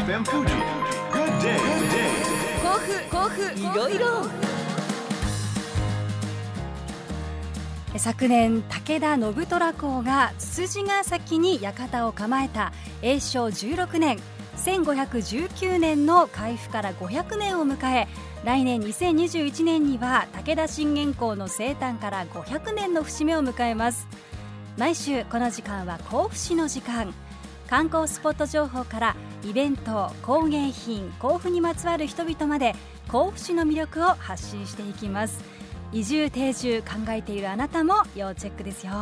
FM Fuji. Good day. 甲府いろいろ。昨年武田信虎公がつつじヶ崎に館を構えた永正16年1519年の開府から500年を迎え、来年2021年には武田信玄公の生誕から500年の節目を迎えます。毎週この時間は甲府市の時間、観光スポット情報からイベント、工芸品、甲府にまつわる人々まで甲府市の魅力を発信していきます。移住定住考えているあなたも要チェックですよ。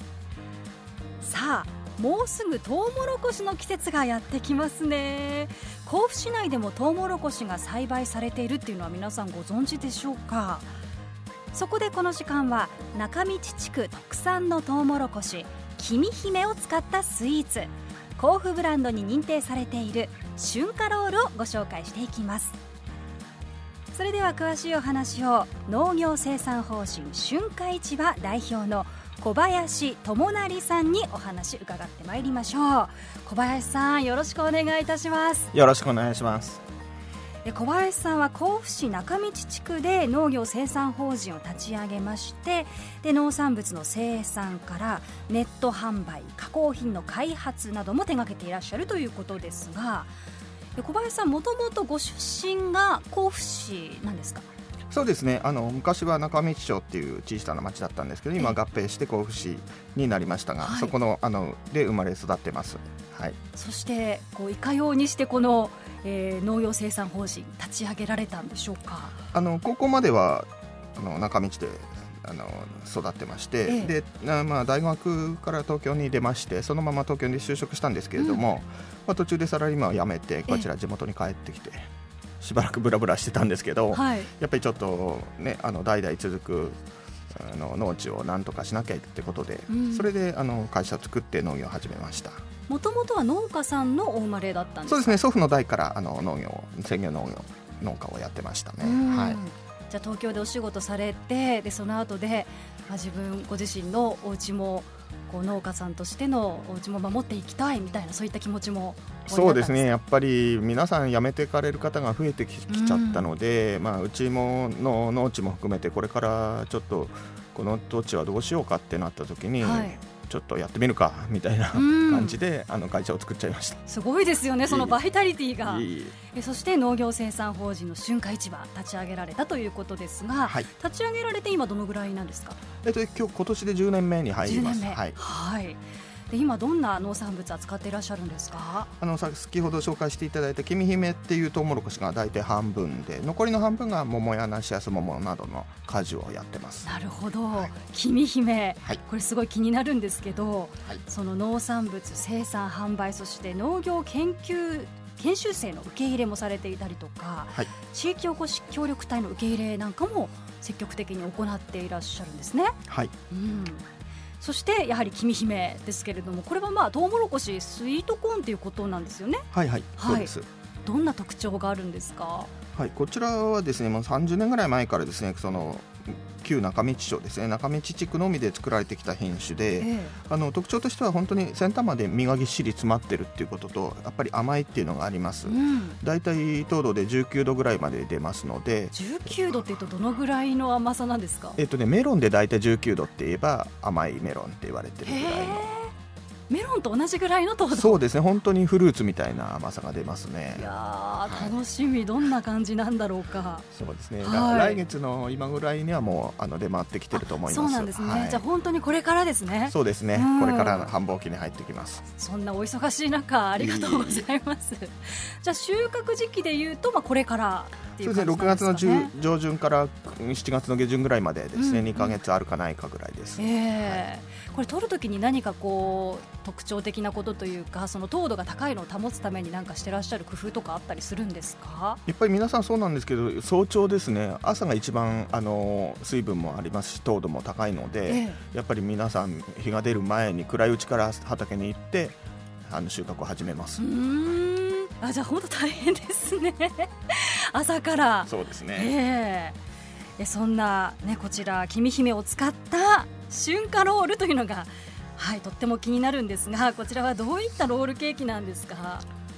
さあ、もうすぐトウモロコシの季節がやってきますね。甲府市内でもトウモロコシが栽培されているっていうのは皆さんご存知でしょうか。そこでこの時間は中道地区特産のトウモロコシきみひめを使ったスイーツ、甲府ブランドに認定されている春夏ロールをご紹介していきます。それでは詳しいお話を農業生産法人春夏市場代表の小林智成さんにお話伺ってまいりましょう。小林さん、よろしくお願いいたします。 よろしくお願いします。 小林さんは甲府市中道地区で農業生産法人を立ち上げまして、で農産物の生産からネット販売、加工品の開発なども手掛けていらっしゃるということですが、小林さん、もともとご出身が甲府市なんですか？ そうですね、昔は中道町っていう小さな町だったんですけど、今合併して甲府市になりましたが、そこので生まれ育ってます。はい、そしていかようにしてこの、農業生産法人立ち上げられたんでしょうか？ 高校までは中道で育ってまして、で大学から東京に出まして、そのまま東京に就職したんですけれども、途中でサラリーマンを辞めてこちら地元に帰ってきてしばらくブラブラしてたんですけど、やっぱりちょっとね、代々続く農地をなんとかしなきゃってことで、それで会社を作って農業を始めました。 もともとは農家さんのお生まれだったんですか？ そうですね、祖父の代から専業農家をやってましたね。はい、 じゃあ東京でお仕事されて、でその後で、ご自身のお家も農家さんとしてのお家も守っていきたいみたいな、そういった気持ちも。 そうですね、やっぱり皆さん辞めていかれる方が増えてきちゃったので、うちもの農地も含めてこれからちょっとこの土地はどうしようかってなった時に、ちょっとやってみるかみたいな感じで会社を作っちゃいました。 すごいですよね、そのバイタリティが。そして農業生産法人の春夏市場立ち上げられたということですが、立ち上げられて今どのぐらいなんですか？ 今年で10年目に入ります。 で今どんな農産物扱っていらっしゃるんですか？ 先ほど紹介していただいたきみひめっていうトウモロコシが大体半分で、残りの半分が桃や梨やすももなどの果樹をやってます。 なるほど、きみひめ、これすごい気になるんですけど、その農産物生産販売、そして農業研修生の受け入れもされていたりとか、地域おこし協力隊の受け入れなんかも積極的に行っていらっしゃるんですね。そしてやはりきみひめですけれども、これはトウモロコシスイートコーンということなんですよね。 そうです。 どんな特徴があるんですか？ こちらはですね、30年ぐらい前からですね、旧中道町ですね、中道地区のみで作られてきた品種で、特徴としては本当に先端まで実がぎっしり詰まってるっていうことと、やっぱり甘いっていうのがあります。だいたい糖度で19度ぐらいまで出ますので。 19度っていうとどのぐらいの甘さなんですか？ メロンでだいたい19度って言えば甘いメロンって言われてるぐらいの。 メロンと同じぐらいの糖度。 そうですね、本当にフルーツみたいな甘さが出ますね。 いや楽しみ、どんな感じなんだろうか。 そうですね、来月の今ぐらいにはもう出回ってきてると思います。 そうなんですね、じゃあ本当にこれからですね。 そうですね、これから繁忙期に入ってきます。 そんなお忙しい中ありがとうございます。じゃあ収穫時期でいうと、これからっていう感じなんですかね。 そうですね、6月の上旬から7月の下旬ぐらいまでですね、2ヶ月あるかないかぐらいです。 これ取るときに何か特徴的なことというか、その糖度が高いのを保つために何かしてらっしゃる工夫とかあったりするんですか？ やっぱり皆さんそうなんですけど、早朝ですね、朝が一番水分もありますし糖度も高いので、やっぱり皆さん日が出る前に暗いうちから畑に行って収穫を始めます。 じゃあ本当大変ですね朝から。 そうですね、 そんな、こちらきみひめを使った春夏ロールというのが、とっても気になるんですが、こちらはどういったロールケーキなんですか？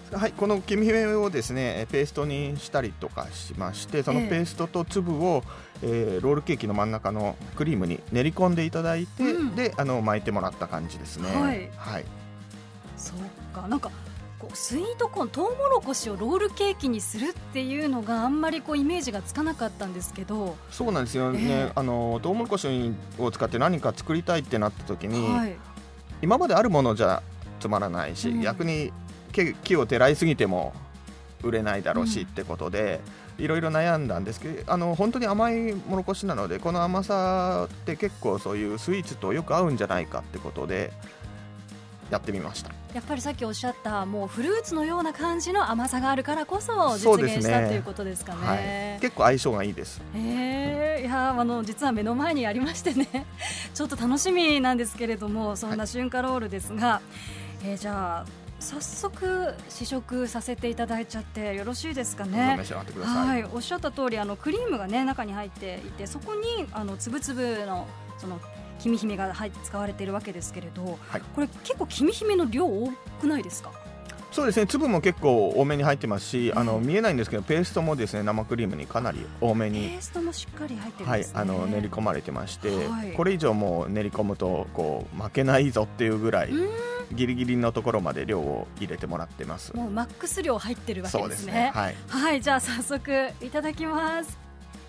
はい、このきみひめをですねペーストにしたりとかしまして、そのペーストと粒を、ロールケーキの真ん中のクリームに練り込んでいただいて、で巻いてもらった感じですね。はい、 そうか、なんかこうスイートコーン、トウモロコシをロールケーキにするっていうのがあんまりこうイメージがつかなかったんですけど。そうなんですよね、トウモロコシを使って何か作りたいってなった時に、今まであるものじゃつまらないし、逆に木をてらいすぎても売れないだろうしってことで、いろいろ悩んだんですけど、本当に甘いもろこしなので、この甘さって結構そういうスイーツとよく合うんじゃないかってことでやってみました。やっぱりさっきおっしゃったもうフルーツのような感じの甘さがあるからこそ実現したということですかね。結構相性がいいです。いや実は目の前にありましてねちょっと楽しみなんですけれども、そんな春夏ロールですが、じゃあ早速試食させていただいちゃってよろしいですかね。召し上がってください。おっしゃった通りクリームがね中に入っていて、そこにつぶつぶのそのきみひめが使われているわけですけれど、これ結構きみひめの量多くないですか？そうですね、粒も結構多めに入ってますし、見えないんですけどペーストもですね生クリームにかなり多めにペーストもしっかり入ってるんですね。練り込まれてまして、これ以上も練り込むとこう負けないぞっていうぐらいギリギリのところまで量を入れてもらってます。もうマックス量入ってるわけですね。はい、じゃあ早速いただきます。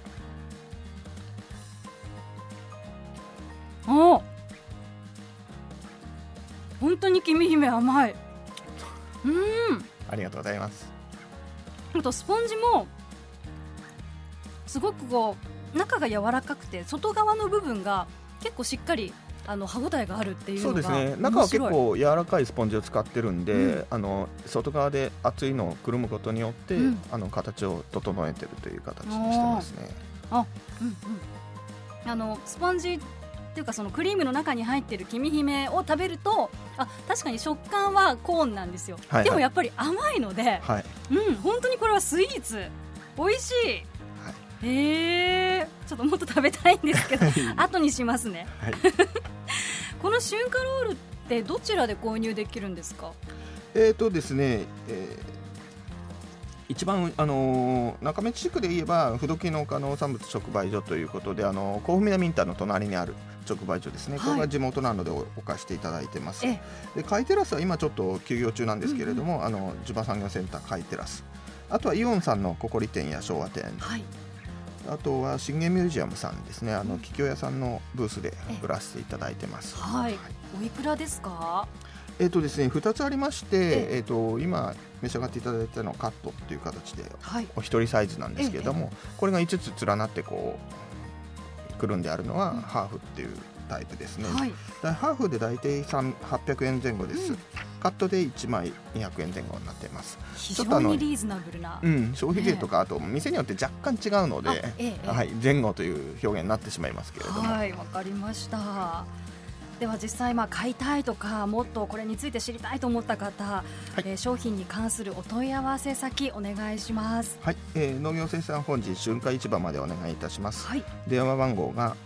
本当にきみひめ甘い。ありがとうございます。あとスポンジもすごくこう中が柔らかくて、外側の部分が結構しっかり歯ごたえがあるっていうのが。そうですね、中は結構柔らかいスポンジを使ってるんで、外側で厚いのをくるむことによって、形を整えてるという形にしてますね。スポンジっていうかそのクリームの中に入ってるきみひめを食べると確かに食感はコーンなんですよ。でもやっぱり甘いので、本当にこれはスイーツ美味しい。ちょっともっと食べたいんですけど後にしますね。この春夏ロールってどちらで購入できるんですか？ですね、一番中目地区で言えば不動機能可農産物直売所ということで、甲府南インターの隣にある直売所ですね。これが地元なので置かせていただいてます。でカイテラスは今ちょっと休業中なんですけれども、地場産業センターカイテラス、あとはイオンさんのココリ店や昭和店、あとは信玄ミュージアムさんですね、桔梗屋さんのブースで売らせていただいてます。おいくらですか？ですね、2つありまして、今召し上がっていただいたのはカットっていう形で、お一人サイズなんですけれども、これが5つ連なってこうくるんであるのはハーフっていうタイプですね。ハーフで大体800円前後です。カットで1枚200円前後になっています。非常にリーズナブルな、消費税とかあと店によって若干違うので、前後という表現になってしまいますけれども。わかりました。では実際買いたいとかもっとこれについて知りたいと思った方、商品に関するお問い合わせ先お願いします。農業生産本日春夏市場までお願いいたします。電話番号が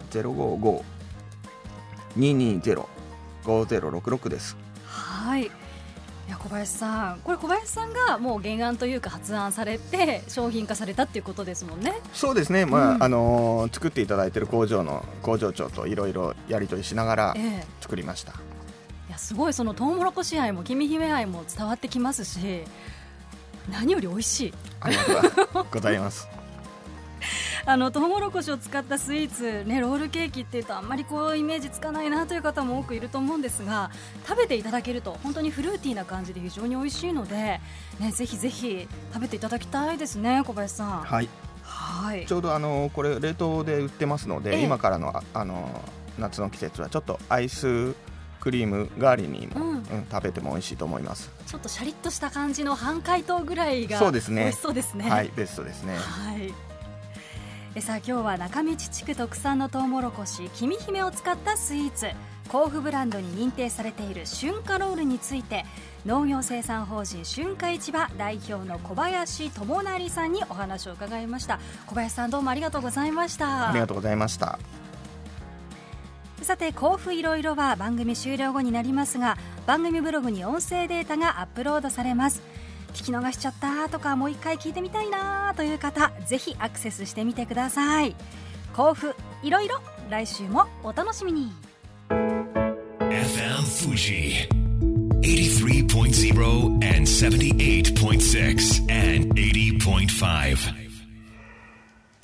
055-220-5066 です。いや小林さん、これ小林さんがもう原案というか発案されて商品化されたっていうことですもんね。そうですね、作っていただいている工場の工場長といろいろやり取りしながら作りました。いやすごい、そのトウモロコシ愛もきみひめ愛も伝わってきますし、何より美味しい。ありがとうございますトウモロコシを使ったスイーツ、ロールケーキっていうとあんまりこうイメージつかないなという方も多くいると思うんですが、食べていただけると本当にフルーティーな感じで非常に美味しいので、ぜひぜひ食べていただきたいですね。小林さん、ちょうどこれ冷凍で売ってますので、今からの夏の季節はちょっとアイスクリーム代わりにも、食べても美味しいと思います。ちょっとシャリッとした感じの半解凍ぐらいが美味しそうですね。ベストですね。さあ今日は中道地区特産のトウモロコシきみひめを使ったスイーツ、甲府ブランドに認定されている春夏ロールについて、農業生産法人春夏市場代表の小林智成さんにお話を伺いました。小林さん、どうもありがとうございました。ありがとうございました。さて甲府いろいろは番組終了後になりますが、番組ブログに音声データがアップロードされます。 聞き逃しちゃったとかもう一回聞いてみたいなという方、ぜひアクセスしてみてください。甲府いろいろ、来週もお楽しみに。 FM Fuji 83.0 and 78.6 and 80.5